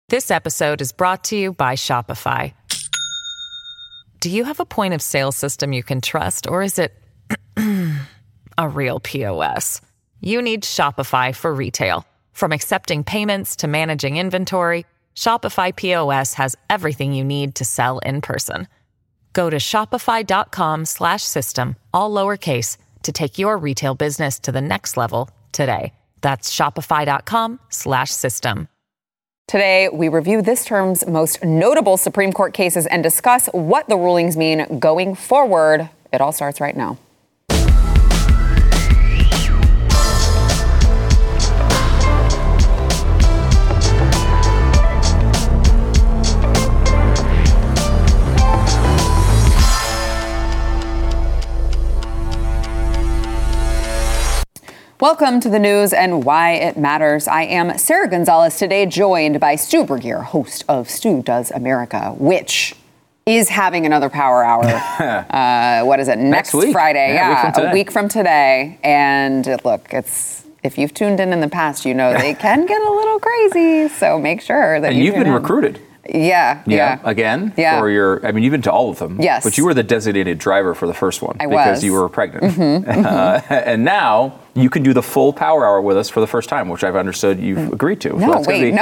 This episode is brought to you by Shopify. Do you have a point of sale system you can trust, or is it a real POS? You need Shopify for retail. From accepting payments to managing inventory, Shopify POS has everything you need to sell in person. Go to shopify.com/system, all lowercase, to take your retail business to the next level today. That's shopify.com/system. Today, we review this term's most notable Supreme Court cases and discuss what the rulings mean going forward. It all starts right now. Welcome to the news and why it matters. I am Sarah Gonzalez, today joined by Stu Burguiere, host of Stu Does America, which is having another Power Hour. What is it? Next week. Friday. Yeah, a week from today. And look, if you've tuned in the past, you know they can get a little crazy. So make sure that you've been recruited. Yeah. Again? Yeah. For you've been to all of them. Yes. But you were the designated driver for the first one. Because you were pregnant. Mm-hmm. And now you can do the full Power Hour with us for the first time, which I've understood you've agreed to. No,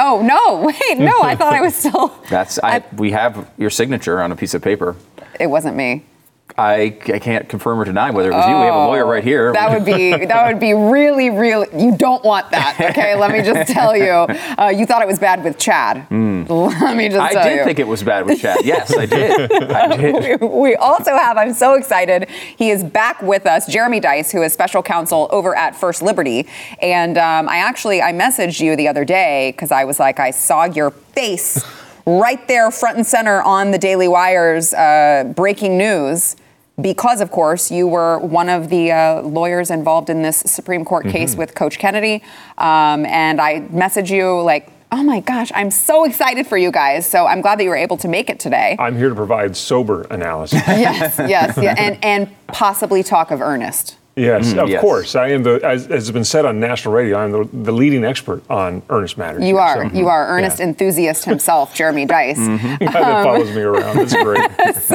I thought I was still. We have your signature on a piece of paper. It wasn't me. I can't confirm or deny whether it was you. We have a lawyer right here. That would be really, really. You don't want that, okay? Let me just tell you. You thought it was bad with Chad. Let me just tell you. I did think it was bad with Chad. Yes, I did. We also have. I'm so excited. He is back with us, Jeremy Dys, who is special counsel over at First Liberty. And I messaged you the other day because I was like, I saw your face right there, front and center on the Daily Wire's breaking news. Because, of course, you were one of the lawyers involved in this Supreme Court case with Coach Kennedy. And I messaged you like, oh, my gosh, I'm so excited for you guys. So I'm glad that you were able to make it today. I'm here to provide sober analysis. Yes. And possibly talk of Ernest. Yes, of course. I am as has been said on national radio, I'm the leading expert on Ernest matters. You are Ernest enthusiast himself, Jeremy Dys. That follows me around. That's great.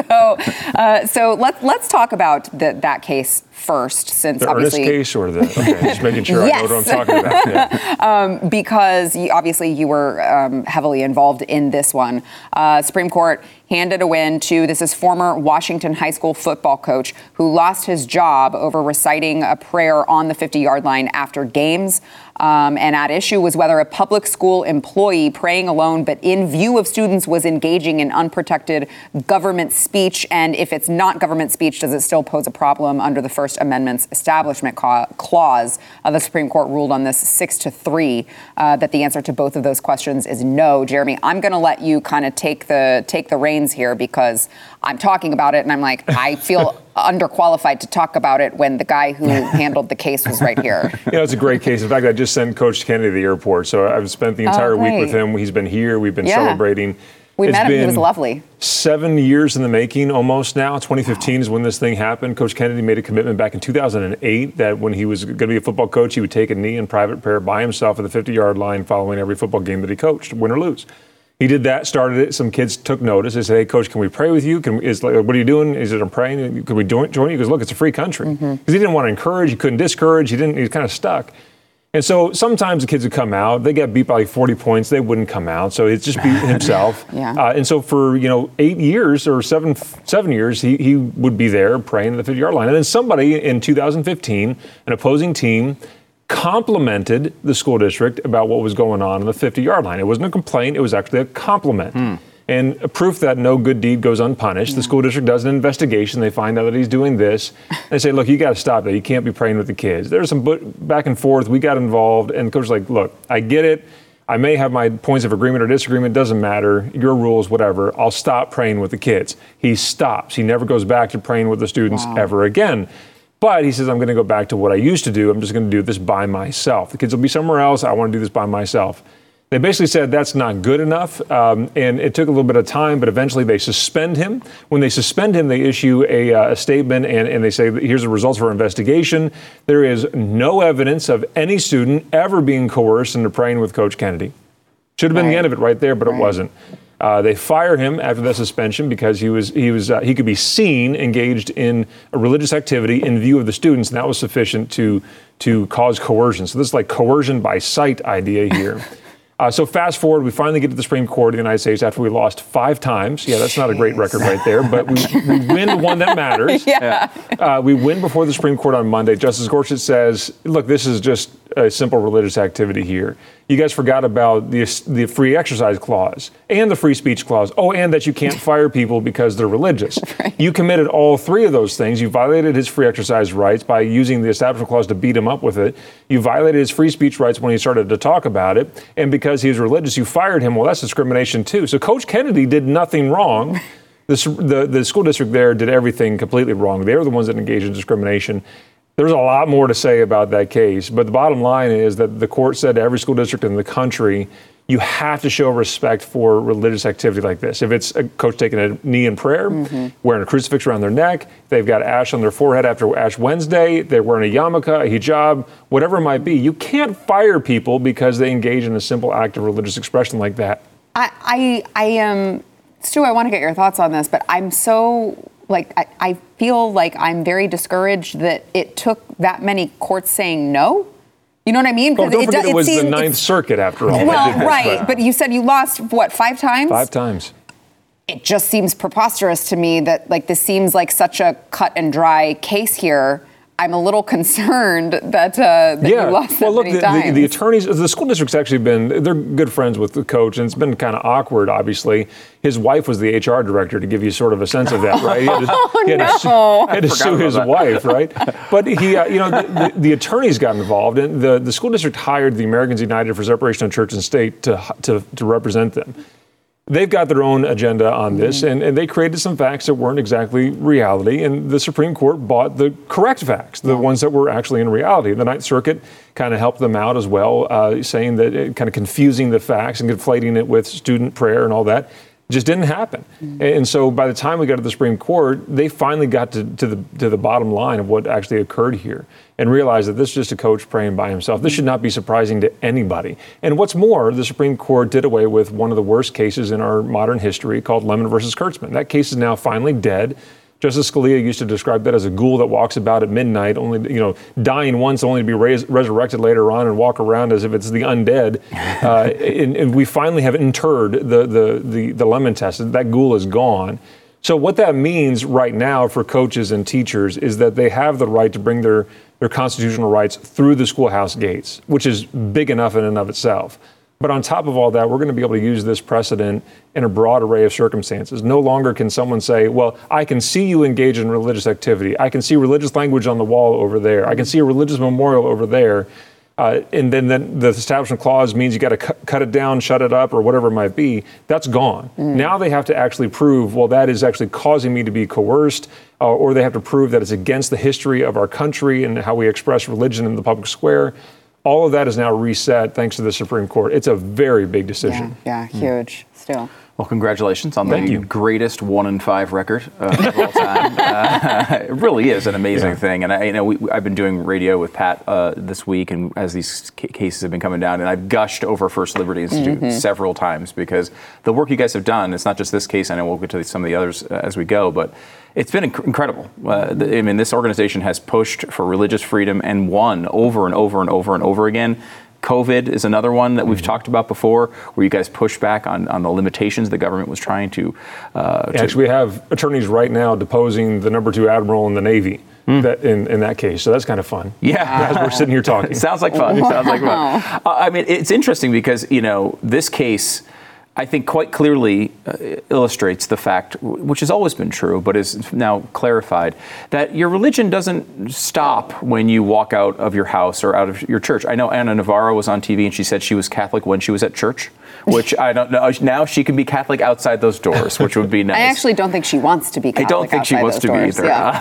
So let's talk about that case first, since the obviously Ernest case or just making sure I know what I'm talking about. Yeah. Because you were heavily involved in this one. Supreme Court handed a win to, this is former Washington high school football coach who lost his job over reciting a prayer on the 50-yard line after games. And at issue was whether a public school employee praying alone but in view of students was engaging in unprotected government speech. And if it's not government speech, does it still pose a problem under the First Amendment's Establishment Clause? The Supreme Court ruled on this 6-3 that the answer to both of those questions is no. Jeremy, I'm going to let you kind of take the reins here because I'm talking about it and I'm like, I feel underqualified to talk about it when the guy who handled the case was right here. It's a great case. In fact, I just sent Coach Kennedy to the airport, so I've spent the entire week with him. He's been here. We've been celebrating. We met him. He was lovely. 7 years in the making almost now. 2015 is when this thing happened. Coach Kennedy made a commitment back in 2008 that when he was going to be a football coach, he would take a knee in private prayer by himself at the 50-yard line following every football game that he coached, win or lose. He did that, started it. Some kids took notice. They said, hey, Coach, can we pray with you? What are you doing? He said, I'm praying. Can we join you? He goes, look, it's a free country. Because he didn't want to encourage. He couldn't discourage. He was kind of stuck. And so sometimes the kids would come out. They got beat by like 40 points. They wouldn't come out. So it's just be himself. And so for 8 years or seven years, he would be there praying at the 50-yard line. And then somebody in 2015, an opposing team, complimented the school district about what was going on the 50-yard line. It wasn't a complaint. It was actually a compliment. And a proof that no good deed goes unpunished. The school district does an investigation. They find out that he's doing this. They say, look, you got to stop that. You can't be praying with the kids. There's some back and forth. We got involved. And the coach was like, look, I get it. I may have my points of agreement or disagreement. Doesn't matter. Your rules, whatever. I'll stop praying with the kids. He stops. He never goes back to praying with the students ever again. But he says, I'm going to go back to what I used to do. I'm just going to do this by myself. The kids will be somewhere else. I want to do this by myself. They basically said that's not good enough, and it took a little bit of time, but eventually they suspend him. When they suspend him, they issue a statement, and they say, here's the results of our investigation. There is no evidence of any student ever being coerced into praying with Coach Kennedy. Should have been the end of it right there, but it wasn't. They fire him after the suspension because he could be seen engaged in a religious activity in view of the students, and that was sufficient to cause coercion. So this is like coercion by sight idea here. So fast forward, we finally get to the Supreme Court of the United States after we lost 5 times. Yeah, that's not a great record right there, but we win the one that matters. We win before the Supreme Court on Monday. Justice Gorsuch says, look, this is just a simple religious activity here. You guys forgot about the free exercise clause and the free speech clause. Oh, and that you can't fire people because they're religious. Right. You committed all 3 of those things. You violated his free exercise rights by using the Establishment Clause to beat him up with it. You violated his free speech rights when he started to talk about it. And because he was religious, you fired him. Well, that's discrimination too. So Coach Kennedy did nothing wrong. The school district there did everything completely wrong. They were the ones that engaged in discrimination. There's a lot more to say about that case, but the bottom line is that the court said to every school district in the country, you have to show respect for religious activity like this. If it's a coach taking a knee in prayer, wearing a crucifix around their neck, they've got ash on their forehead after Ash Wednesday, they're wearing a yarmulke, a hijab, whatever it might be, you can't fire people because they engage in a simple act of religious expression like that. I am, Stu, I want to get your thoughts on this, but I'm so... I feel like I'm very discouraged that it took that many courts saying no. You know what I mean? Well, don't forget it was the Ninth Circuit after all. Well, right. But you said you lost, 5 times? 5 times. It just seems preposterous to me that this seems like such a cut and dry case here. I'm a little concerned that you lost that many times. The attorneys, the school district's actually they're good friends with the coach, and it's been kind of awkward, obviously. His wife was the HR director, to give you sort of a sense of that, right? He had to sue his wife, right? But the attorneys got involved, and the school district hired the Americans United for Separation of Church and State to represent them. They've got their own agenda on this, and they created some facts that weren't exactly reality, and the Supreme Court bought the correct facts, the ones that were actually in reality. The Ninth Circuit kind of helped them out as well, saying that kind of confusing the facts and conflating it with student prayer and all that just didn't happen. And so by the time we got to the Supreme Court, they finally got to the bottom line of what actually occurred here and realized that this is just a coach praying by himself. This should not be surprising to anybody. And what's more, the Supreme Court did away with one of the worst cases in our modern history called Lemon versus Kurtzman. That case is now finally dead. Justice Scalia used to describe that as a ghoul that walks about at midnight, only dying once, only to be resurrected later on and walk around as if it's the undead. And we finally have interred the Lemon test. That ghoul is gone. So what that means right now for coaches and teachers is that they have the right to bring their constitutional rights through the schoolhouse gates, which is big enough in and of itself. But on top of all that, we're going to be able to use this precedent in a broad array of circumstances. No longer can someone say, well, I can see you engage in religious activity. I can see religious language on the wall over there. I can see a religious memorial over there. And then the Establishment Clause means you got to cut it down, shut it up, or whatever it might be. That's gone. Now they have to actually prove, well, that is actually causing me to be coerced, or they have to prove that it's against the history of our country and how we express religion in the public square. All of that is now reset thanks to the Supreme Court. It's a very big decision. Yeah, huge still. Well, congratulations on the greatest 1-5 record of all time. It really is an amazing thing. And I've been doing radio with Pat this week, and as these cases have been coming down, and I've gushed over First Liberty Institute several times because the work you guys have done, it's not just this case, I know we'll get to some of the others as we go, but it's been incredible. This organization has pushed for religious freedom and won over and over and over and over again. COVID is another one that we've talked about before, where you guys push back on the limitations the government was trying to. Actually, we have attorneys right now deposing the number 2 admiral in the Navy in that case. So that's kind of fun. Yeah. As we're sitting here talking. Sounds like fun. Wow. Sounds like fun. It's interesting because, this case, I think quite clearly illustrates the fact, which has always been true, but is now clarified, that your religion doesn't stop when you walk out of your house or out of your church. I know Ana Navarro was on TV and she said she was Catholic when she was at church, which I don't know. Now she can be Catholic outside those doors, which would be nice. I actually don't think she wants to be Catholic. I don't think she wants to be either.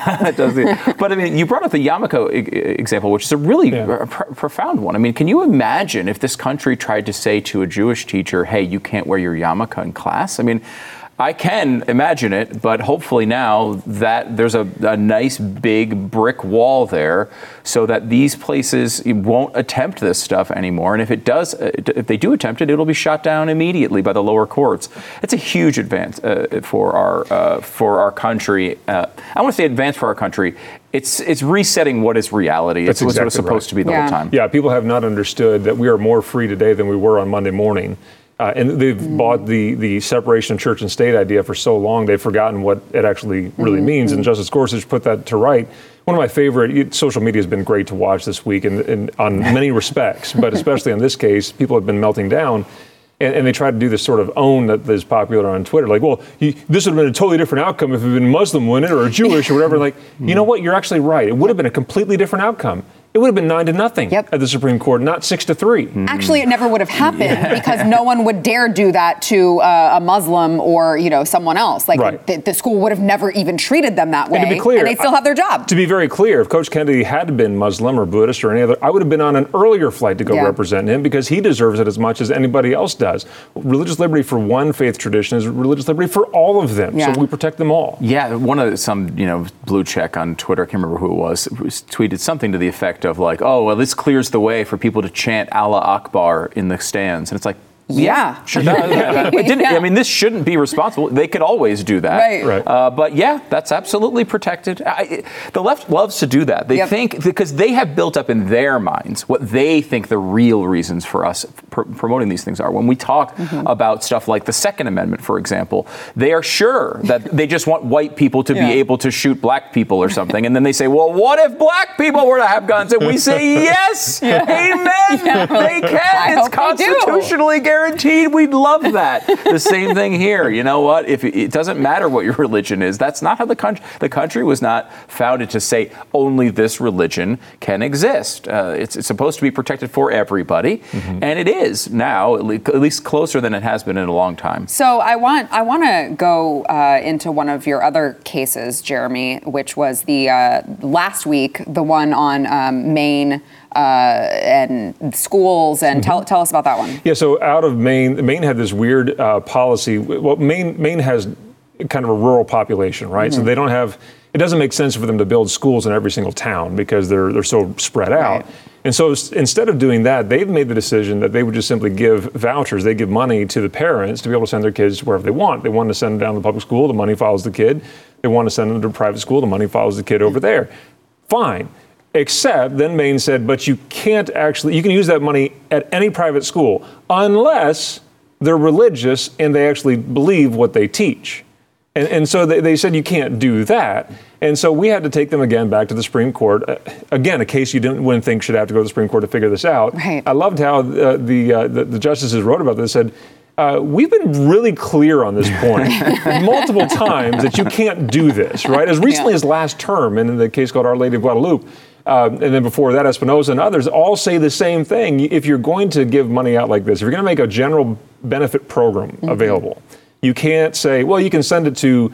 Yeah. But you brought up the yarmulke example, which is a really profound one. Can you imagine if this country tried to say to a Jewish teacher, hey, you can't wear your yarmulke in class? I can imagine it, but hopefully now that there's a nice big brick wall there so that these places won't attempt this stuff anymore. And if they do attempt it, it'll be shot down immediately by the lower courts. It's a huge advance for our country. I want to say advance for our country. It's resetting what is reality. It's what it's supposed to be the whole time. Yeah, people have not understood that we are more free today than we were on Monday morning. And they've bought the separation of church and state idea for so long, they've forgotten what it actually really means. And Justice Gorsuch put that to right. One of my favorite, social media has been great to watch this week and on many respects, but especially in this case, people have been melting down. And they try to do this sort of own that is popular on Twitter. Like, well, this would have been a totally different outcome if it had been Muslim winning or Jewish or whatever. Like, you know what? You're actually right. It would have been a completely different outcome. It would have been 9-0 at the Supreme Court, not 6-3. Actually, it never would have happened because no one would dare do that to a Muslim or someone else. Like the school would have never even treated them that way, and to be clear, they'd still have their job. To be very clear, if Coach Kennedy had been Muslim or Buddhist or any other, I would have been on an earlier flight to go represent him because he deserves it as much as anybody else does. Religious liberty for one faith tradition is religious liberty for all of them, so we protect them all. Yeah, some blue check on Twitter, I can't remember who it was tweeted something to the effect of like, oh, well, this clears the way for people to chant Allah Akbar in the stands. And it's like, sure. I mean, this shouldn't be responsible. They could always do that. Right. But that's absolutely protected. The left loves to do that. They think, because they have built up in their minds what they think the real reasons for us promoting these things are. When we talk about stuff like the Second Amendment, for example, they are sure that they just want white people to be able to shoot black people or something. And then they say, well, what if black people were to have guns? And we say, yes, amen, they can. It's constitutionally guaranteed. We'd love that. The same thing here. You know what? If it doesn't matter what your religion is, that's not how the country was not founded to say only this religion can exist. It's supposed to be protected for everybody, and it is now at least closer than it has been in a long time. So I want to go into one of your other cases, Jeremy, which was the last week, the one on Maine. And schools, and tell us about that one. Yeah, so out of Maine had this weird policy. Well, Maine has kind of a rural population, right? So they don't have. It doesn't make sense for them to build schools in every single town because they're so spread out. Right. And so instead of doing that, they've made the decision that they would just simply give vouchers. They give money to the parents to be able to send their kids wherever they want. They want to send them down to the public school, the money follows the kid. They want to send them to a private school, the money follows the kid over there. Fine. Except then Maine said, but you can use that money at any private school unless they're religious and they actually believe what they teach. And so they said you can't do that. And so we had to take them again back to the Supreme Court. Again, a case you wouldn't think should have to go to the Supreme Court to figure this out. Right. I loved how the justices wrote about this, said, we've been really clear on this point multiple times that you can't do this, right? As recently as last term, and in the case called Our Lady of Guadalupe, and then before that, Espinoza and others all say the same thing. If you're going to give money out like this, if you're going to make a general benefit program available, you can't say, well, you can send it to,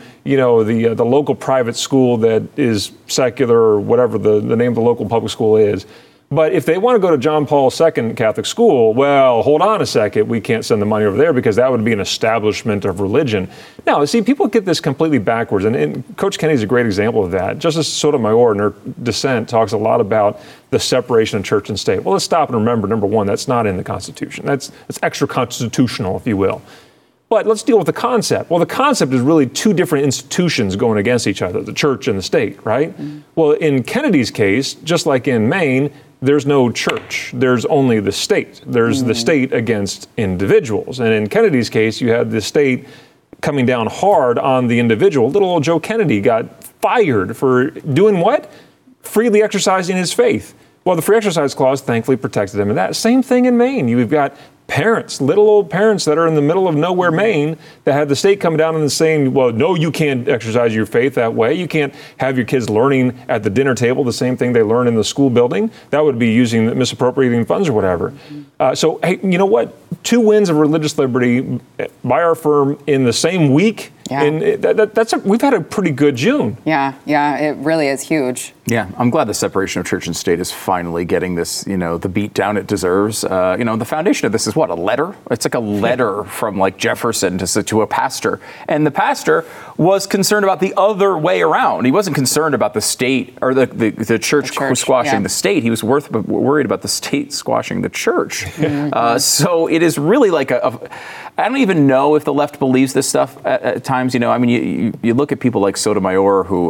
the local private school that is secular or whatever the name of the local public school is. But if they want to go to John Paul II Catholic school, well, hold on a second, we can't send the money over there because that would be an establishment of religion. Now, see, people get this completely backwards, and Coach Kennedy's a great example of that. Justice Sotomayor in her dissent talks a lot about the separation of church and state. Well, let's stop and remember, number one, that's not in the Constitution. That's extra-constitutional, if you will. But let's deal with the concept. Well, the concept is really two different institutions going against each other, the church and the state, right? Well, in Kennedy's case, just like in Maine, there's no church. There's only the state. There's the state against individuals. And in Kennedy's case, you had the state coming down hard on the individual. Little old Joe Kennedy got fired for doing what? Freely exercising his faith. Well, the Free Exercise Clause thankfully protected him in that. Same thing in Maine. You've got parents, little old parents that are in the middle of nowhere, Maine, that had the state come down and saying, well, no, you can't exercise your faith that way. You can't have your kids learning at the dinner table the same thing they learn in the school building. That would be misappropriating funds or whatever. So, hey, you know what? 2 wins of religious liberty by our firm in the same week Yeah. And we've had a pretty good June. Yeah, it really is huge. Yeah, I'm glad the separation of church and state is finally getting this, the beat down it deserves. The foundation of this is what, a letter? It's like a letter from like Jefferson to a pastor. And the pastor was concerned about the other way around. He wasn't concerned about the state or the church squashing the state. He was worried about the state squashing the church. So it is really like I don't even know if the left believes this stuff at times. You look at people like Sotomayor, who,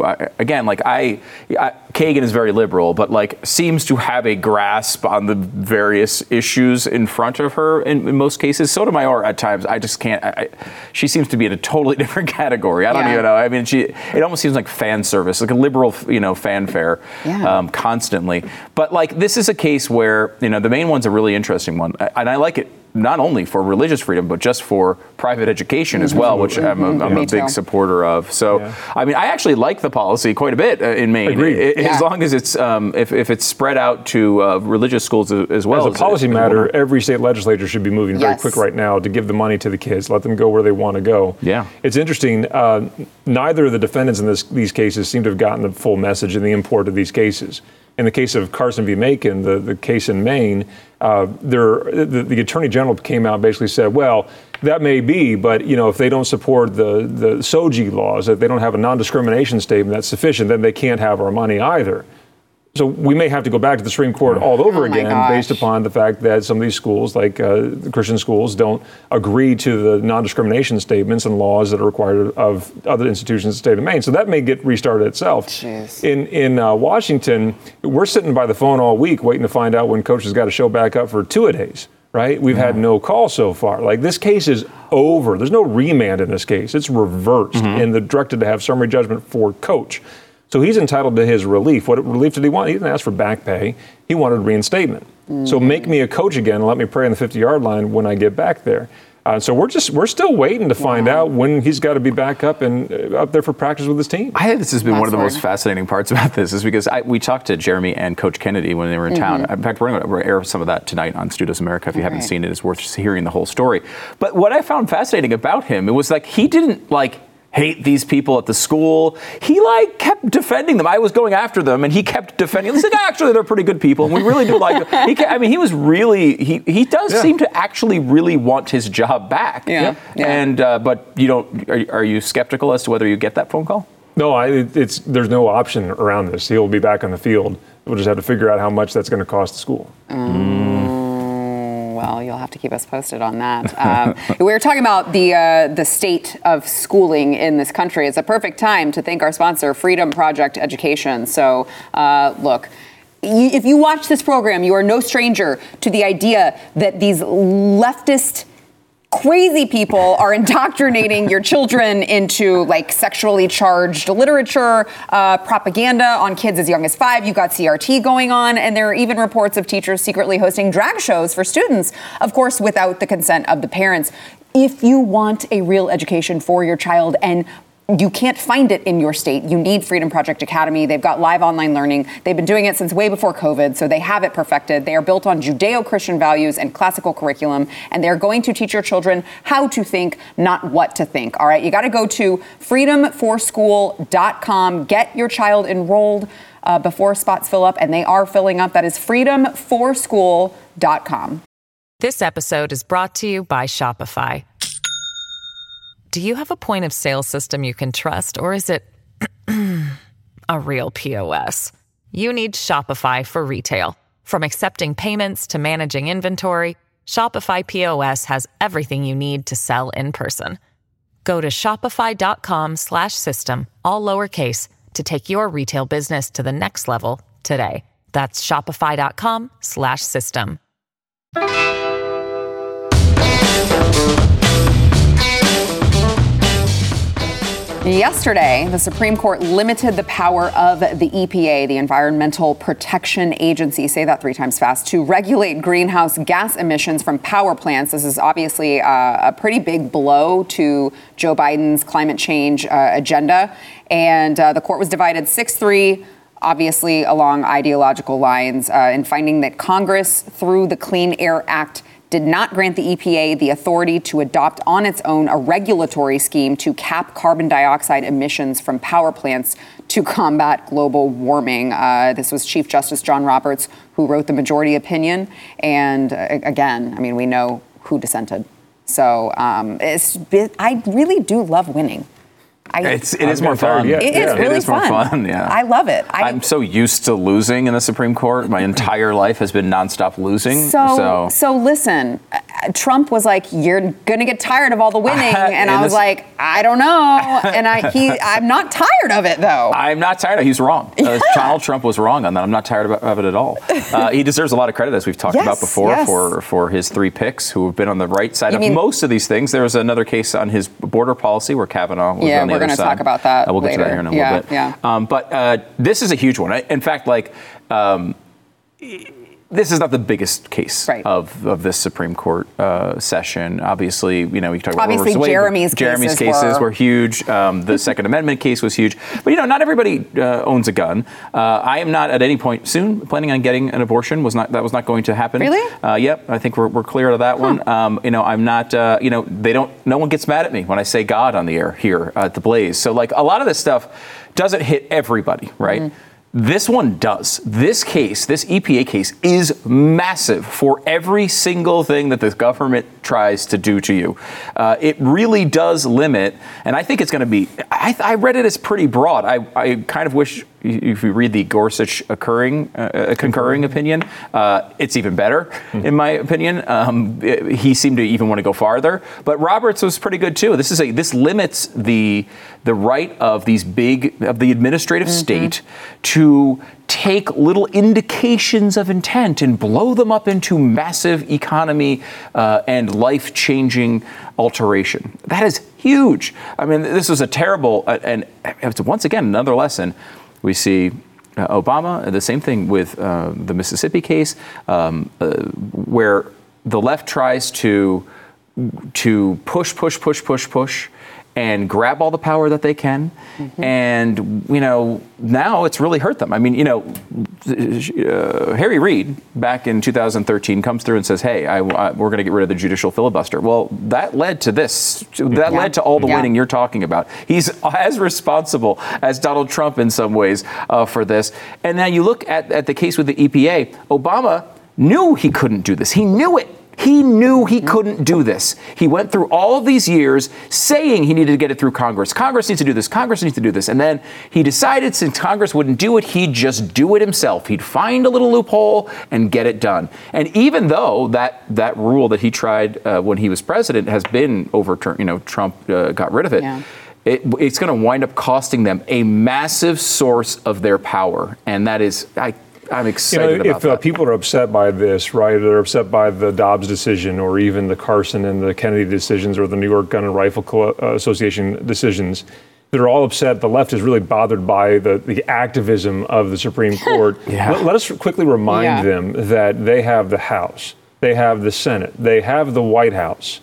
Kagan is very liberal, but seems to have a grasp on the various issues in front of her in most cases. Sotomayor, at times, I just can't. She seems to be in a totally different category. I don't even know. I mean, it almost seems like fan service, like a liberal, fanfare, constantly. But this is a case where the Maine one's a really interesting one, and I like it. Not only for religious freedom, but just for private education as well, which I'm a big supporter of. So, I mean, I actually like the policy quite a bit in Maine. Agreed. As long as it's if it's spread out to religious schools as well. As a policy matter, every state legislature should be moving very quick right now to give the money to the kids, let them go where they want to go. Yeah, it's interesting. Neither of the defendants in these cases seem to have gotten the full message and the import of these cases. In the case of Carson v. Macon, the case in Maine, the Attorney General came out and basically said, well, that may be, but if they don't support the SOGI laws, if they don't have a non-discrimination statement that's sufficient, then they can't have our money either. So we may have to go back to the Supreme Court all over again based upon the fact that some of these schools, like the Christian schools, don't agree to the non-discrimination statements and laws that are required of other institutions in the state of Maine. So that may get restarted itself. Jeez. In Washington, we're sitting by the phone all week waiting to find out when Coach has got to show back up for two-a-days, right? We've had no call so far. This case is over. There's no remand in this case. It's reversed and they're directed to have summary judgment for Coach. So he's entitled to his relief. What relief did he want? He didn't ask for back pay. He wanted reinstatement. So make me a coach again and let me pray on the 50-yard line when I get back there. So we're still waiting to find out when he's got to be back up and up there for practice with his team. I think this has been one of the most fascinating parts about this is because we talked to Jeremy and Coach Kennedy when they were in town. In fact, we're going to air some of that tonight on Studios America. If you haven't seen it, it's worth hearing the whole story. But what I found fascinating about him, it was he didn't hate these people at the school. He kept defending them. I was going after them, and he kept defending them. He's actually, they're pretty good people, and we really do like them. He was really, he does seem to actually really want his job back. Yeah. And, but you don't, are you skeptical as to whether you get that phone call? No, there's no option around this. He'll be back on the field. We'll just have to figure out how much that's going to cost the school. Well, you'll have to keep us posted on that. We were talking about the state of schooling in this country. It's a perfect time to thank our sponsor, Freedom Project Education. So, look, if you watch this program, you are no stranger to the idea that these leftist crazy people are indoctrinating your children into sexually charged literature, propaganda on kids as young as 5. You've got CRT going on, and there are even reports of teachers secretly hosting drag shows for students, of course, without the consent of the parents. If you want a real education for your child and you can't find it in your state, you need Freedom Project Academy. They've got live online learning. They've been doing it since way before COVID, so they have it perfected. They are built on Judeo-Christian values and classical curriculum, and they're going to teach your children how to think, not what to think. All right, you got to go to freedomforschool.com. Get your child enrolled before spots fill up, and they are filling up. That is freedomforschool.com. This episode is brought to you by Shopify. Do you have a point of sale system you can trust, or is it a real POS? You need Shopify for retail. From accepting payments to managing inventory, Shopify POS has everything you need to sell in person. Go to shopify.com/system, all lowercase, to take your retail business to the next level today. That's shopify.com/system. Yesterday, the Supreme Court limited the power of the EPA, the Environmental Protection Agency, say that 3 times fast, to regulate greenhouse gas emissions from power plants. This is obviously a pretty big blow to Joe Biden's climate change agenda. And the court was divided 6-3, obviously along ideological lines, in finding that Congress, through the Clean Air Act, did not grant the EPA the authority to adopt on its own a regulatory scheme to cap carbon dioxide emissions from power plants to combat global warming. This was Chief Justice John Roberts who wrote the majority opinion. And again, I mean, we know who dissented. So I really do love winning. It is more fun. It is really fun. More fun. Yeah. I love it. I'm so used to losing in the Supreme Court. My entire life has been nonstop losing. So listen, Trump was like, "You're going to get tired of all the winning," and I was like, "I don't know." And I'm not tired of it though. I'm not tired. He's wrong. Donald Trump was wrong on that. I'm not tired of it at all. He deserves a lot of credit, as we've talked about before, for his 3 picks who have been on the right side of most of these things. There was another case on his border policy where Kavanaugh was on the other side. Yeah, we're going to talk about that We'll later. get to that here in a little bit. Yeah. But this is a huge one. In fact, this is not the biggest case of this Supreme Court session. Obviously, you can talk about obviously Jeremy's cases were huge. The Second Amendment case was huge. But not everybody owns a gun. I am not at any point soon planning on getting an abortion. That was not going to happen. Really? Yep. I think we're clear of that one. I'm not. No one gets mad at me when I say God on the air here at the Blaze. So a lot of this stuff doesn't hit everybody, right? Mm-hmm. This one does. This EPA case is massive for every single thing that the government tries to do to you. It really does limit, and I think it's going to be, I read it as pretty broad. I kind of wish, if you read the Gorsuch concurring opinion, it's even better, in my opinion. He seemed to even want to go farther, but Roberts was pretty good too. This limits the right of the administrative state to take little indications of intent and blow them up into massive economy and life-changing alteration. That is huge. I mean, this was a terrible, and it's once again another lesson. We see Obama, the same thing with the Mississippi case, where the left tries to push and grab all the power that they can. Mm-hmm. And, now it's really hurt them. I mean, Harry Reid back in 2013 comes through and says, hey, we're going to get rid of the judicial filibuster. Well, that led to this. That led to all the winning you're talking about. He's as responsible as Donald Trump in some ways for this. And now you look at the case with the EPA. Obama knew he couldn't do this. He knew it. He knew he couldn't do this. He went through all of these years saying he needed to get it through Congress. Congress needs to do this. Congress needs to do this. And then he decided, since Congress wouldn't do it, he'd just do it himself. He'd find a little loophole and get it done. And even though that rule that he tried when he was president has been overturned, Trump got rid of it. Yeah. It's going to wind up costing them a massive source of their power. And that is, I'm excited about that. If people are upset by this, right, they're upset by the Dobbs decision or even the Carson and the Kennedy decisions or the New York Gun and Rifle Association decisions, they're all upset. The left is really bothered by the activism of the Supreme Court. Let us quickly remind them that they have the House, they have the Senate, they have the White House.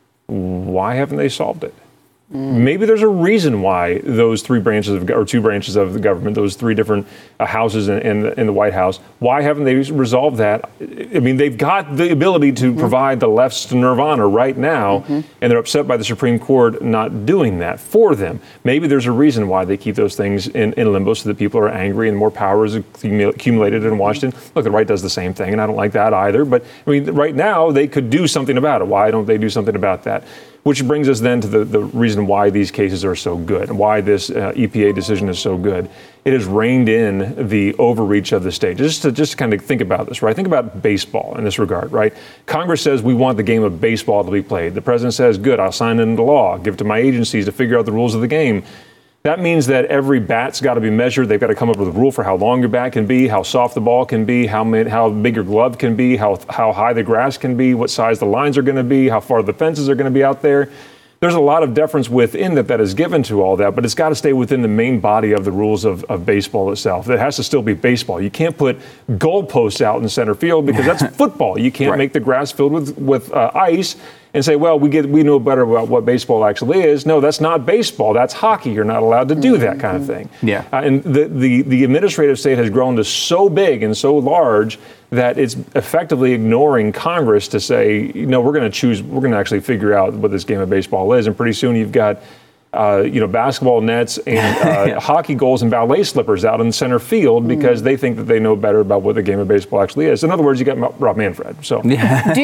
Why haven't they solved it? Maybe there's a reason why those 2 branches of the government, those 3 different houses in the White House, why haven't they resolved that? I mean, they've got the ability to provide the left's nirvana right now, and they're upset by the Supreme Court not doing that for them. Maybe there's a reason why they keep those things in limbo so that people are angry and more power is accumulated in Washington. Look, the right does the same thing, and I don't like that either. But, I mean, right now they could do something about it. Why don't they do something about that? Which brings us then to the reason why these cases are so good, and why this EPA decision is so good. It has reined in the overreach of the state. Just to kind of think about this, right? Think about baseball in this regard, right? Congress says we want the game of baseball to be played. The president says, good, I'll sign it into law, give it to my agencies to figure out the rules of the game. That means that every bat's got to be measured. They've got to come up with a rule for how long your bat can be, how soft the ball can be, how big your glove can be, how high the grass can be, what size the lines are going to be, how far the fences are going to be out there. There's a lot of deference within that is given to all that, but it's got to stay within the main body of the rules of baseball itself. It has to still be baseball. You can't put goalposts out in center field because that's football. You can't make the grass filled with ice and say, well, we know better about what baseball actually is. No, that's not baseball. That's hockey. You're not allowed to do that kind of thing. Yeah. And the administrative state has grown to so big and so large that it's effectively ignoring Congress to say, we're going to actually figure out what this game of baseball is. And pretty soon you've got basketball nets and hockey goals and ballet slippers out in center field because they think that they know better about what the game of baseball actually is. In other words, you got Rob Manfred. So, do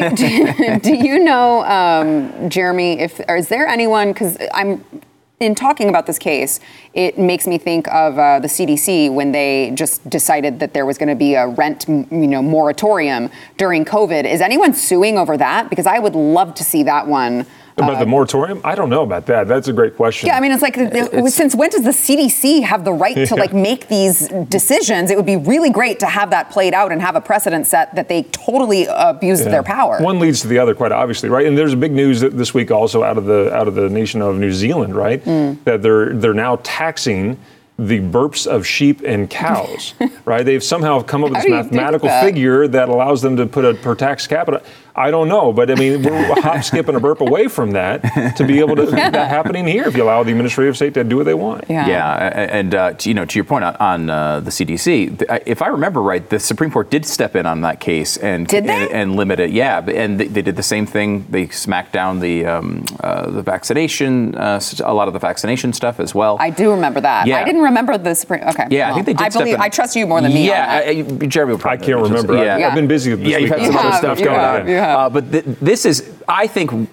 you know, Jeremy, is there anyone? Because in talking about this case, it makes me think of the CDC when they just decided that there was going to be a rent, moratorium during COVID. Is anyone suing over that? Because I would love to see that one. About the moratorium? I don't know about that. That's a great question. Yeah, I mean, it's like, since when does the CDC have the right to make these decisions? It would be really great to have that played out and have a precedent set that they totally abused their power. One leads to the other, quite obviously, right? And there's a big news this week also out of the nation of New Zealand, right? That they're now taxing the burps of sheep and cows, right? They've somehow come up with this mathematical figure that allows them to put a per tax capita. I don't know, but I mean, we're a hop, skip, and a burp away from that to be able to that happening here if you allow the administrative state to do what they want. And to your point on the CDC, if I remember right, the Supreme Court did step in on that case and limit it. Yeah, and they did the same thing. They smacked down the vaccination, a lot of the vaccination stuff as well. I do remember that. Yeah. I didn't remember the Supreme. Okay. Yeah, well, I think they did. I trust you more than me. Yeah, Jeremy. I can't remember. I've been busy with this week. You've had some other stuff going on. But this is, I think,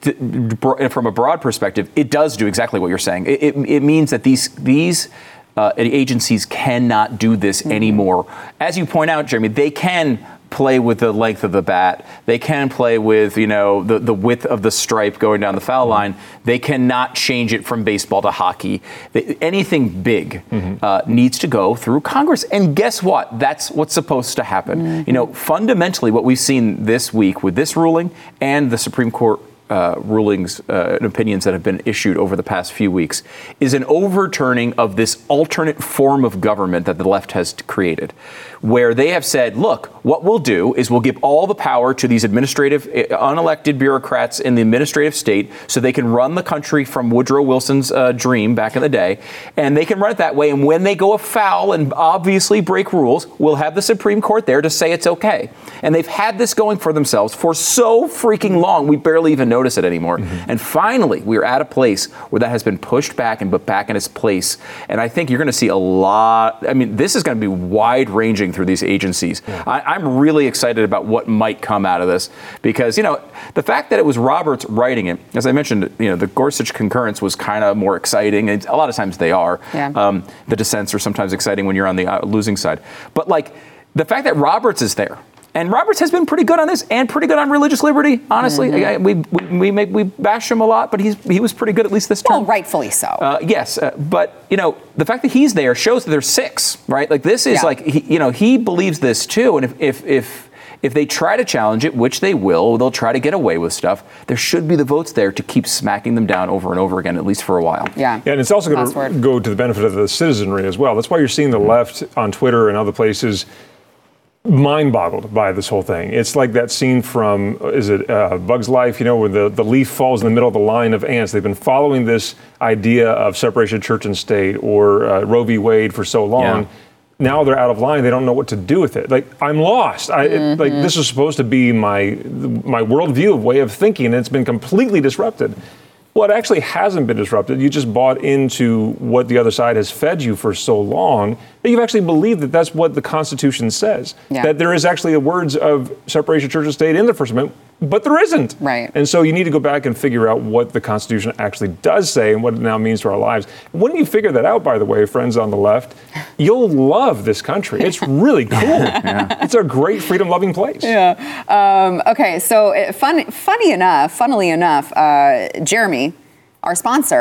from a broad perspective, it does do exactly what you're saying. It means that these agencies cannot do this anymore. As you point out, Jeremy, they can play with the length of the bat. They can play with, the width of the stripe going down the foul line. They cannot change it from baseball to hockey. Anything big needs to go through Congress. And guess what? That's what's supposed to happen. Fundamentally, what we've seen this week with this ruling and the Supreme Court rulings and opinions that have been issued over the past few weeks is an overturning of this alternate form of government that the left has created, where they have said, look, what we'll do is we'll give all the power to these administrative, unelected bureaucrats in the administrative state so they can run the country from Woodrow Wilson's dream back in the day, and they can run it that way. And when they go afoul and obviously break rules, we'll have the Supreme Court there to say it's okay. And they've had this going for themselves for so freaking long, we barely even notice it anymore. And finally, we're at a place where that has been pushed back and put back in its place. And I think you're going to see a lot. I mean, this is going to be wide-ranging through these agencies. I'm really excited about what might come out of this because, the fact that it was Roberts writing it, as I mentioned, the Gorsuch concurrence was kind of more exciting. And a lot of times they are. Yeah. The dissents are sometimes exciting when you're on the losing side. But the fact that Roberts is there, and Roberts has been pretty good on this and pretty good on religious liberty, honestly. We bash him a lot, but he was pretty good at least this term. Well, rightfully so. Yes, but the fact that he's there shows that there's six, right? This is he believes this too, and if they try to challenge it, which they will, they'll try to get away with stuff. There should be the votes there to keep smacking them down over and over again, at least for a while. Yeah, and it's also going to go to the benefit of the citizenry as well. That's why you're seeing the left on Twitter and other places mind-boggled by this whole thing. It's like that scene from, Bug's Life, where the leaf falls in the middle of the line of ants. They've been following this idea of separation of church and state or Roe v. Wade for so long. Yeah. Now they're out of line. They don't know what to do with it. I'm lost. This is supposed to be my worldview, way of thinking, and it's been completely disrupted. Well, it actually hasn't been disrupted. You just bought into what the other side has fed you for so long that you've actually believed that that's what the Constitution says. Yeah. That there is actually the words of separation of church and state in the First Amendment, but there isn't. Right. And so you need to go back and figure out what the Constitution actually does say and what it now means to our lives. When you figure that out, by the way, friends on the left, you'll love this country. It's really cool. Yeah. It's a great freedom-loving place. Yeah. Okay, so funnily enough, Jeremy, our sponsor,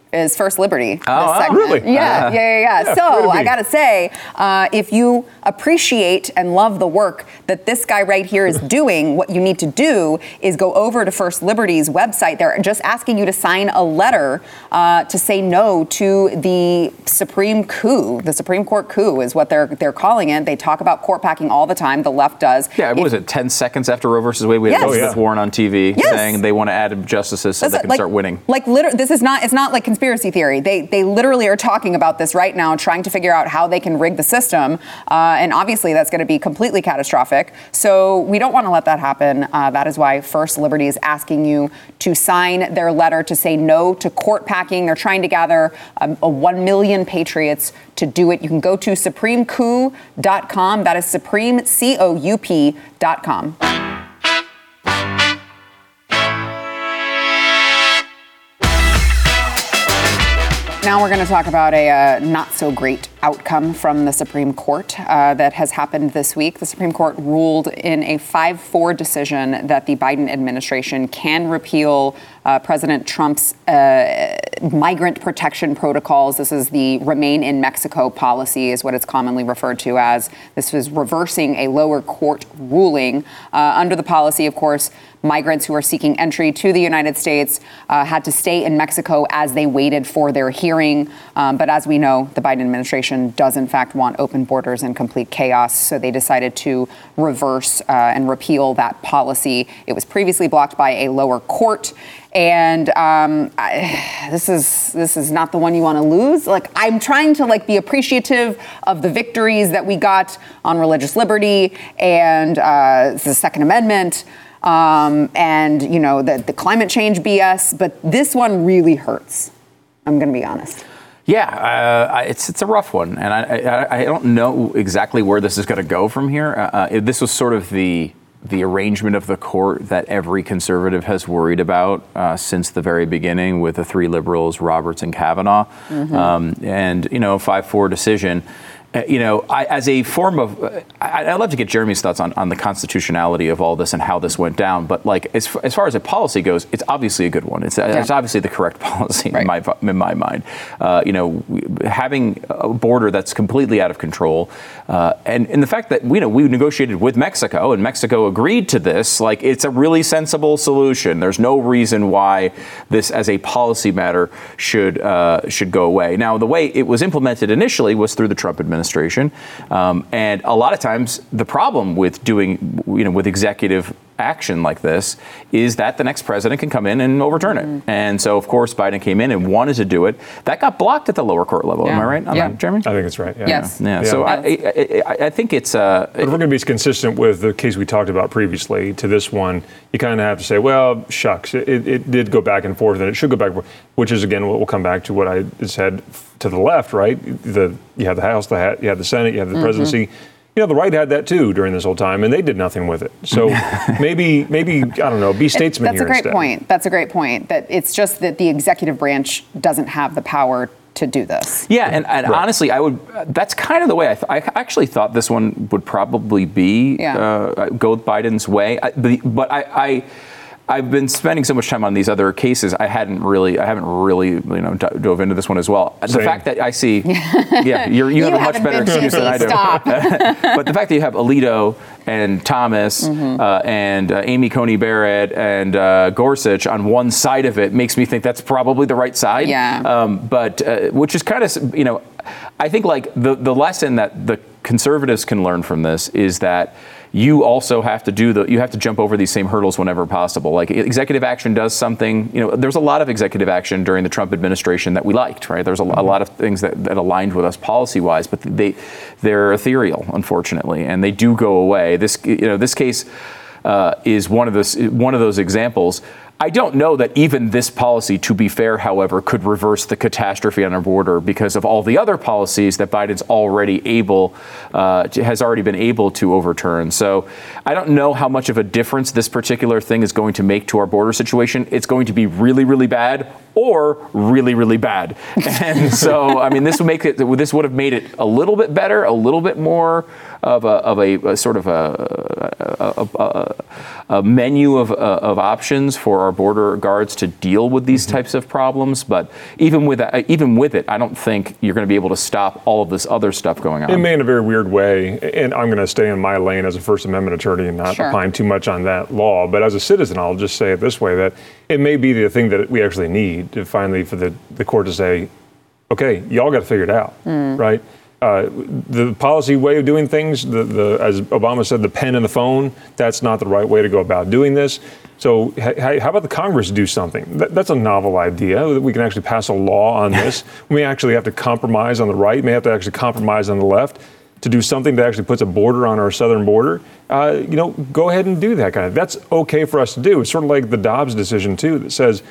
is First Liberty. This segment. Really? Yeah. So I got to say, if you appreciate and love the work that this guy right here is doing, what you need to do is go over to First Liberty's website. They're just asking you to sign a letter to say no to the Supreme coup. The Supreme Court coup is what they're calling it. They talk about court packing all the time. The left does. Yeah, what was it, 10 seconds after Roe versus Wade, we had Elizabeth Warren on TV saying they want to add justices so they can start winning. It's not like conspiracy theory. They literally are talking about this right now, trying to figure out how they can rig the system. And obviously that's going to be completely catastrophic. So we don't want to let that happen. That is why First Liberty is asking you to sign their letter to say no to court packing. They're trying to gather 1 million patriots to do it. You can go to supremecoup.com. That is supremecoup.com. Now we're going to talk about a not so great outcome from the Supreme Court that has happened this week. The Supreme Court ruled in a 5-4 decision that the Biden administration can repeal President Trump's migrant protection protocols. This is the Remain in Mexico policy, is what it's commonly referred to as. This was reversing a lower court ruling. Under the policy, of course, migrants who are seeking entry to the United States had to stay in Mexico as they waited for their hearing. But as we know, the Biden administration does in fact want open borders and complete chaos. So they decided to reverse and repeal that policy. It was previously blocked by a lower court. And this is not the one you want to lose. Like, I'm trying to be appreciative of the victories that we got on religious liberty and the Second Amendment. And, the climate change BS, but this one really hurts. I'm going to be honest. Yeah, it's a rough one. And I don't know exactly where this is going to go from here. This was sort of the arrangement of the court that every conservative has worried about since the very beginning with the three liberals, Roberts and Kavanaugh. Mm-hmm. And 5-4 decision. As a form of, I'd love to get Jeremy's thoughts on the constitutionality of all this and how this went down. But as far as a policy goes, it's obviously a good one. It's obviously the correct policy in my mind. Having a border that's completely out of control, and the fact that we negotiated with Mexico and Mexico agreed to this, it's a really sensible solution. There's no reason why this, as a policy matter, should go away. Now, the way it was implemented initially was through the Trump administration. And a lot of times the problem with doing, with executive action like this is that the next president can come in and overturn it. And so, of course, Biden came in and wanted to do it. That got blocked at the lower court level. Am I right on that, Jeremy? I think it's right. Yeah. Yes. Yeah. So I think it's... But if we're going to be consistent with the case we talked about previously to this one, you kind of have to say, well, shucks, it did go back and forth, and it should go back and forth, which is, again, we'll come back to what I said to the left, right? You have the House, you have the Senate, you have the presidency. The right had that too during this whole time, and they did nothing with it. So maybe I don't know, be statesman here instead. That's a great point. That it's just that the executive branch doesn't have the power to do this. Yeah, and honestly, that's kind of the way I actually thought this one would probably be go Biden's way. But I've been spending so much time on these other cases. I haven't really, dove into this one as well. Same. The fact that I see, you have a much better excuse than I do. Stop. But the fact that you have Alito and Thomas and Amy Coney Barrett and Gorsuch on one side of it makes me think that's probably the right side. Yeah. But which is kind of, I think the lesson that the conservatives can learn from this is that you also have to jump over these same hurdles whenever possible. Like, executive action does something, there's a lot of executive action during the Trump administration that we liked, right? There's a lot of things that aligned with us policy-wise, but they're ethereal, unfortunately, and they do go away. This case is one of those examples. I don't know that even this policy, to be fair, however, could reverse the catastrophe on our border because of all the other policies that Biden's has already been able to overturn. So I don't know how much of a difference this particular thing is going to make to our border situation. It's going to be really, really bad or really, really bad. And so, this would have made it a little bit better, a little bit more of a sort of a menu of options for our our border guards to deal with these types of problems. But even with it, I don't think you're going to be able to stop all of this other stuff going on. It may in a very weird way, and I'm going to stay in my lane as a First Amendment attorney and not opine too much on that law. But as a citizen, I'll just say it this way, that it may be the thing that we actually need to finally for the court to say, okay, y'all got to figure it out, right? The policy way of doing things, as Obama said, the pen and the phone, that's not the right way to go about doing this. So how about the Congress do something? That's a novel idea, that we can actually pass a law on this. We may actually have to compromise on the right, may have to actually compromise on the left to do something that actually puts a border on our southern border. Go ahead and do that kind of. That's okay for us to do. It's sort of like the Dobbs decision, too, that says,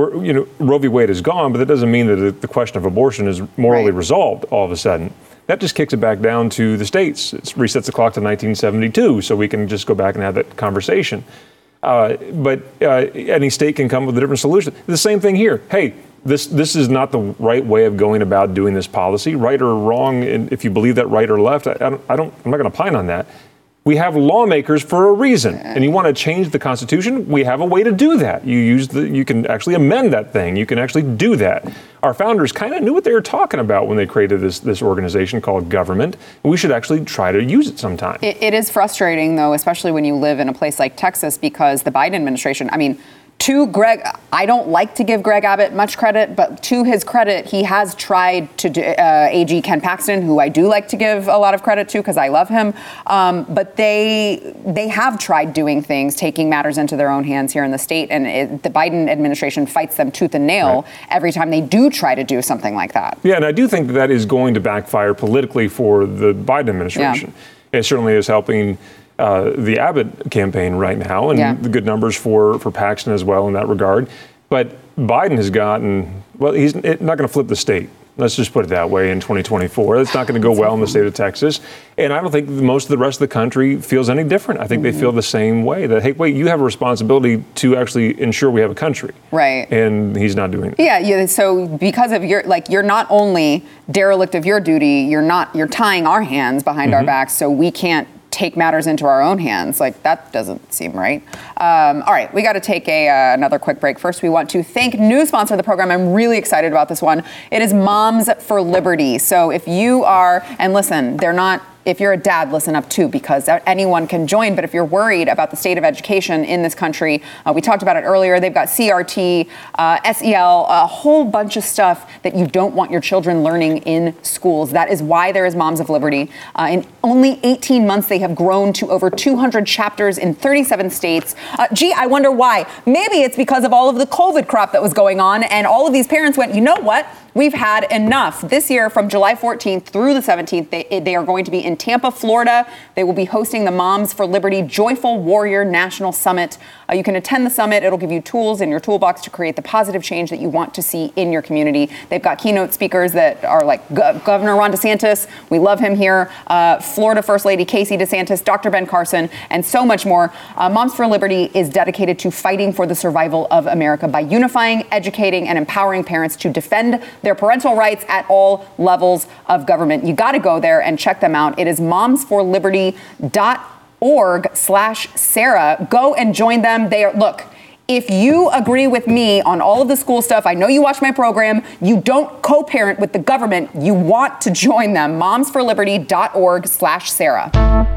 Roe v. Wade is gone, but that doesn't mean that the question of abortion is morally resolved all of a sudden. That just kicks it back down to the states. It resets the clock to 1972, so we can just go back and have that conversation. But any state can come with a different solution. The same thing here. Hey, this is not the right way of going about doing this policy, right or wrong. And if you believe that right or left, I'm not going to opine on that. We have lawmakers for a reason, and you want to change the Constitution, we have a way to do that. You can actually amend that thing. You can actually do that. Our founders kind of knew what they were talking about when they created this organization called government. We should actually try to use it sometime. It is frustrating, though, especially when you live in a place like Texas, because the Biden administration, to Greg, I don't like to give Greg Abbott much credit, but to his credit, he has tried to do, AG Ken Paxton, who I do like to give a lot of credit to because I love him. But they have tried doing things, taking matters into their own hands here in the state. And the Biden administration fights them tooth and nail every time they do try to do something like that. Yeah, and I do think that is going to backfire politically for the Biden administration. Yeah. It certainly is helping the Abbott campaign right now, and the good numbers for Paxton as well in that regard. But Biden has gotten, he's not going to flip the state. Let's just put it that way in 2024. It's not going to go well in the state of Texas. And I don't think most of the rest of the country feels any different. I think they feel the same way, that, hey, wait, you have a responsibility to actually ensure we have a country. Right. And he's not doing it. Yeah. So because of you're not only derelict of your duty, you're tying our hands behind our backs so we can't take matters into our own hands. That doesn't seem right. All right, we got to take another quick break. First, we want to thank new sponsor of the program. I'm really excited about this one. It is Moms for Liberty. So if you are, and listen, if you're a dad, listen up too, because anyone can join. But if you're worried about the state of education in this country, we talked about it earlier. They've got CRT, SEL, a whole bunch of stuff that you don't want your children learning in schools. That is why there is Moms of Liberty. In only 18 months, they have grown to over 200 chapters in 37 states. I wonder why. Maybe it's because of all of the COVID crap that was going on, and all of these parents went, you know what? We've had enough. This year, from July 14th through the 17th, they are going to be in Tampa, Florida. They will be hosting the Moms for Liberty Joyful Warrior National Summit. You can attend the summit. It'll give you tools in your toolbox to create the positive change that you want to see in your community. They've got keynote speakers that are like Governor Ron DeSantis. We love him here. Florida First Lady Casey DeSantis, Dr. Ben Carson, and so much more. Moms for Liberty is dedicated to fighting for the survival of America by unifying, educating, and empowering parents to defend their parental rights at all levels of government. You got to go there and check them out. It is momsforliberty.org/Sarah. Go and join them. Look, if you agree with me on all of the school stuff, I know you watch my program, you don't co-parent with the government, you want to join them. momsforliberty.org/Sarah.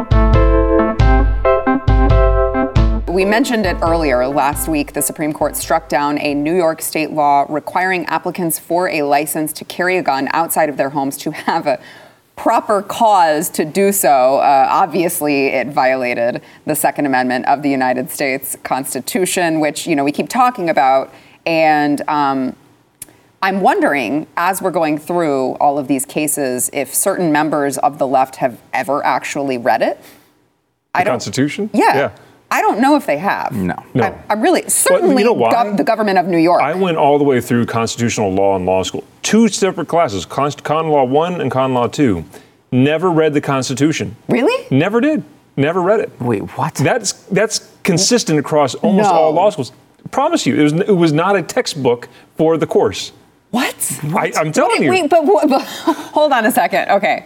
We mentioned it earlier. Last week, the Supreme Court struck down a New York state law requiring applicants for a license to carry a gun outside of their homes to have a proper cause to do so. Obviously, it violated the Second Amendment of the United States Constitution, which, we keep talking about. And I'm wondering, as we're going through all of these cases, if certain members of the left have ever actually read it. The Constitution? Yeah. I don't know if they have. No. I'm really, certainly the government of New York. I went all the way through constitutional law in law school. 2 separate classes, Con Law 1 and Con Law 2. Never read the Constitution. Really? Never did. Never read it. Wait, what? That's consistent across almost all law schools. I promise you, it was not a textbook for the course. What? I'm telling you. Wait, but hold on a second. Okay.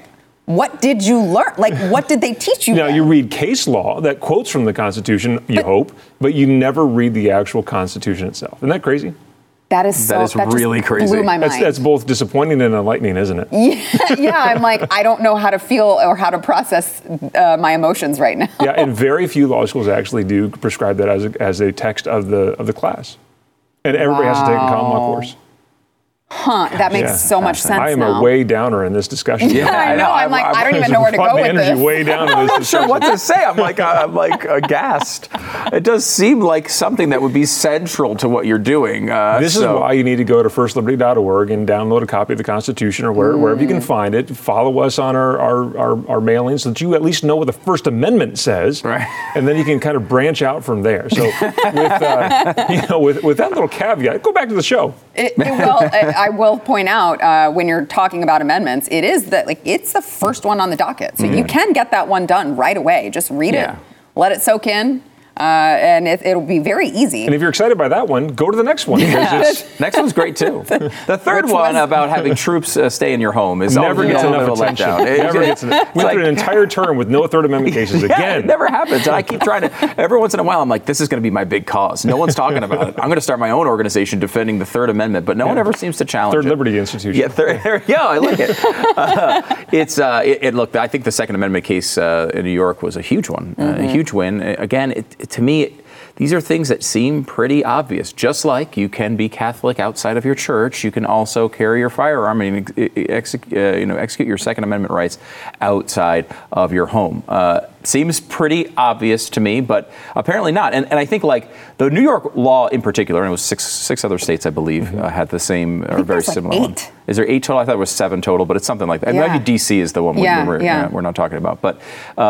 what did you learn? Like, what did they teach you? Now, then? you read case law that quotes from the Constitution, hope, but you never read the actual Constitution itself. Isn't that crazy? That is really crazy. Blew my mind. That's both disappointing and enlightening, isn't it? Yeah, I'm like, I don't know how to feel or how to process my emotions right now. Yeah, and very few law schools actually do prescribe that as a text of the class, and everybody has to take a common law course. That makes so much sense. I am now. a way downer in this discussion. Yeah, I know. I'm like, I don't even know where to go with this. Way down in this I'm not sure what to say. I'm like aghast. It does seem like something that would be central to what you're doing. This is why you need to go to firstliberty.org and download a copy of the Constitution or wherever you can find it. Follow us on our mailings so that you at least know what the First Amendment says, right. And then you can kind of branch out from there. So with that little caveat, go back to the show. I will point out when you're talking about amendments, it's the first one on the docket, so you can get that one done right away. Just read it, let it soak in, and it'll be very easy. And if you're excited by that one, go to the next one. Next one's great too. The third one about having troops stay in your home is never gets enough attention. Never gets enough. We went through an entire term with no Third Amendment cases again. It never happens. And I keep trying to. Every once in a while, I'm like, this is going to be my big cause. No one's talking about it. I'm going to start my own organization defending the Third Amendment, but no one ever seems to challenge Third it. Liberty Institution. Yeah, there you go. I like it. Look, I think the Second Amendment case in New York was a huge one, a huge win. Again, to me, these are things that seem pretty obvious. Just like you can be Catholic outside of your church, you can also carry your firearm and execute your Second Amendment rights outside of your home. Seems pretty obvious to me, but apparently not. And I think like the New York law in particular, and it was six other states, I believe, had the same or very similar 8. one. Is there 8 total? I thought it was 7 total, but it's something like that. Maybe DC is the one we're not talking about. But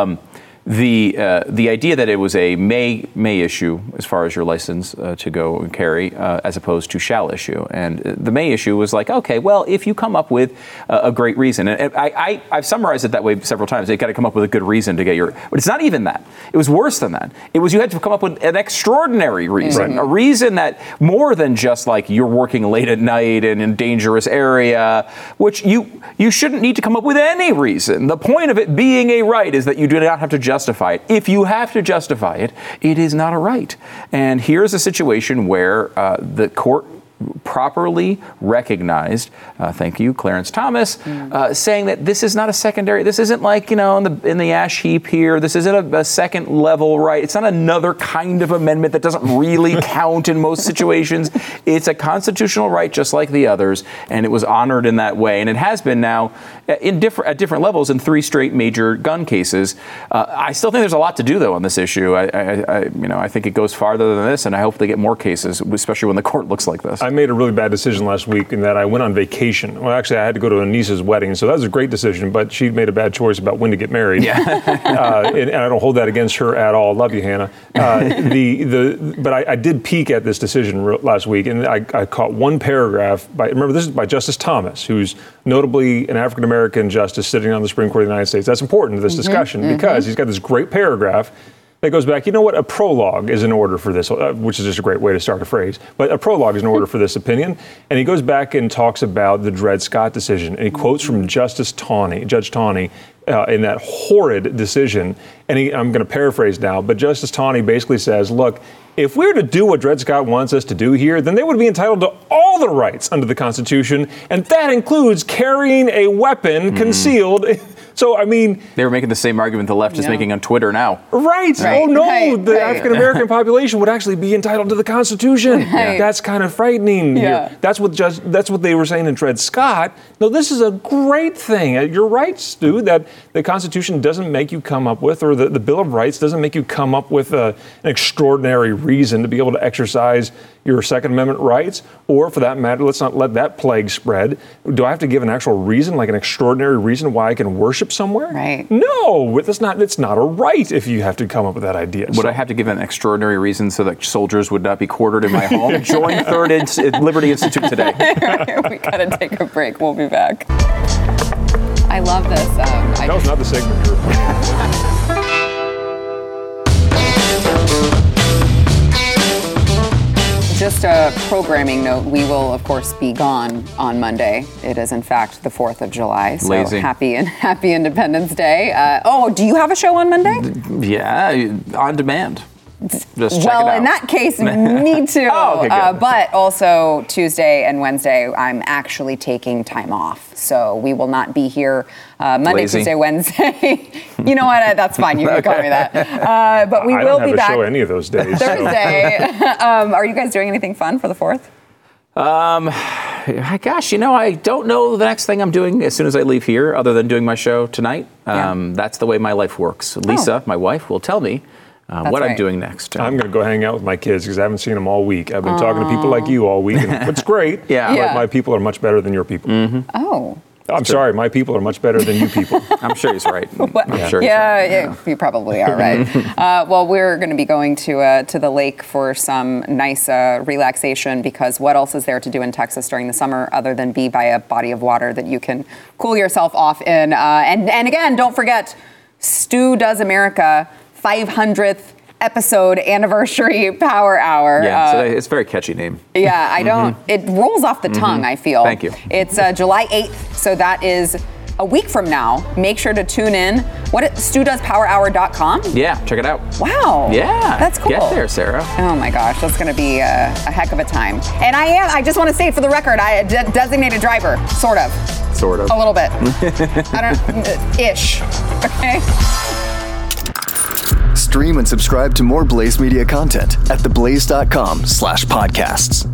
the idea that it was a may issue as far as your license to go and carry as opposed to shall issue. And the may issue was like, okay, well, if you come up with a great reason, and I've summarized it that way several times, you got to come up with a good reason to get your, but it's not even that. It was worse than that. It was you had to come up with an extraordinary reason, a reason that more than just like you're working late at night in a dangerous area, which you shouldn't need to come up with any reason. The point of it being a right is that you do not have to justify it. If you have to justify it, it is not a right. And here's a situation where the court properly recognized, thank you, Clarence Thomas, saying that this is not a secondary, this isn't like, in the ash heap here, this isn't a second level right, it's not another kind of amendment that doesn't really count in most situations. It's a constitutional right just like the others, and it was honored in that way, and it has been now at different levels in 3 straight major gun cases. I still think there's a lot to do, though, on this issue. I think it goes farther than this, and I hope they get more cases, especially when the court looks like this. I made a really bad decision last week in that I went on vacation. Well, actually, I had to go to a niece's wedding, so that was a great decision, but she made a bad choice about when to get married. Yeah. And I don't hold that against her at all. Love you, Hannah. But I did peek at this decision last week, and I caught one paragraph remember, this is by Justice Thomas, who's notably an African-American justice sitting on the Supreme Court of the United States. That's important to this discussion because he's got this great paragraph that goes back, a prologue is in order for this, which is just a great way to start a phrase, but a prologue is in order for this opinion. And he goes back and talks about the Dred Scott decision, and he quotes from Judge Taney, in that horrid decision. And I'm going to paraphrase now, but Justice Taney basically says, look, if we were to do what Dred Scott wants us to do here, then they would be entitled to all the rights under the Constitution, and that includes carrying a weapon concealed. So, they were making the same argument the left is making on Twitter now. Right. Oh, no, the African-American population would actually be entitled to the Constitution. Right. That's kind of frightening. Yeah. That's what they were saying in Dred Scott. No, this is a great thing. You're right, Stu, that the Constitution doesn't make you come up with, or the Bill of Rights doesn't make you come up with an extraordinary reason to be able to exercise your Second Amendment rights, or for that matter, let's not let that plague spread. Do I have to give an actual reason, like an extraordinary reason why I can worship somewhere? Right. No, it's not a right if you have to come up with that idea. Would I have to give an extraordinary reason so that soldiers would not be quartered in my home? Join Third Liberty Institute today. We gotta take a break. We'll be back. I love this. That was not the segment you were just a programming note, we will, of course, be gone on Monday. It is, in fact, the 4th of July. So Lazy. happy Independence Day. Do you have a show on Monday? Yeah, on demand. Just check well, it out. in that case, me too. Oh, okay, good. But also Tuesday and Wednesday, I'm actually taking time off. So we will not be here Monday, Lazy. Tuesday, Wednesday. You know what? That's fine. You can call me that. But we I will don't be have a back show any of those days. Thursday. Are you guys doing anything fun for the 4th? Gosh, I don't know the next thing I'm doing as soon as I leave here, other than doing my show tonight. That's the way my life works. Lisa, my wife, will tell me what I'm doing next. I'm going to go hang out with my kids because I haven't seen them all week. I've been talking to people like you all week, and it's great. But my people are much better than your people. Mm-hmm. Oh. I'm sorry, my people are much better than you people. I'm sure he's right. I'm sure You probably are right. Well, we're going to be going to the lake for some nice relaxation, because what else is there to do in Texas during the summer other than be by a body of water that you can cool yourself off in? And again, don't forget, Stu Does America 500th episode anniversary Power Hour. Yeah, so it's a very catchy name. Yeah, I don't. It rolls off the tongue, I feel. Thank you. It's July 8th, so that is a week from now. Make sure to tune in. StuDoesPowerHour.com? Yeah, check it out. Wow. Yeah. That's cool. Get there, Sarah. Oh my gosh, that's going to be a heck of a time. And I just want to say for the record, I designated driver, sort of. Sort of. A little bit. I don't, ish. Okay. Stream and subscribe to more Blaze Media content at theblaze.com/podcasts.